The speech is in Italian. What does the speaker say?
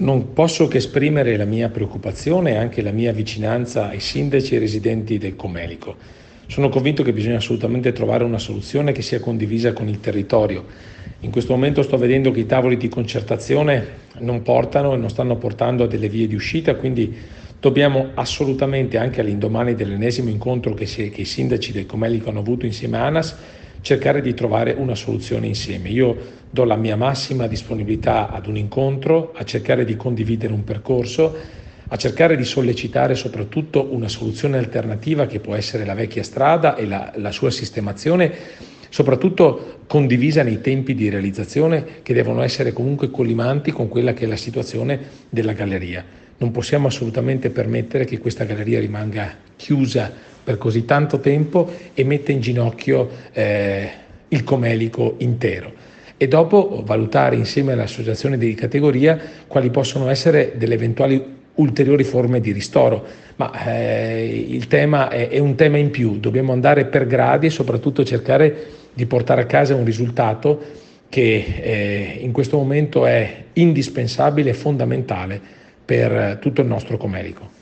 Non posso che esprimere la mia preoccupazione e anche la mia vicinanza ai sindaci e ai residenti del Comelico. Sono convinto che bisogna assolutamente trovare una soluzione che sia condivisa con il territorio. In questo momento sto vedendo che i tavoli di concertazione non portano e non stanno portando a delle vie di uscita, quindi dobbiamo assolutamente, anche all'indomani dell'ennesimo incontro che i sindaci del Comelico hanno avuto insieme a ANAS, cercare di trovare una soluzione insieme. Io do la mia massima disponibilità ad un incontro, a cercare di condividere un percorso, a cercare di sollecitare soprattutto una soluzione alternativa che può essere la vecchia strada e la sua sistemazione, soprattutto condivisa nei tempi di realizzazione che devono essere comunque collimanti con quella che è la situazione della galleria. Non possiamo assolutamente permettere che questa galleria rimanga chiusa per così tanto tempo e metta in ginocchio il Comelico intero. E dopo valutare insieme alle associazioni di categoria quali possono essere delle eventuali ulteriori forme di ristoro. Ma il tema è un tema in più, dobbiamo andare per gradi e soprattutto cercare di portare a casa un risultato che in questo momento è indispensabile e fondamentale per tutto il nostro Comelico.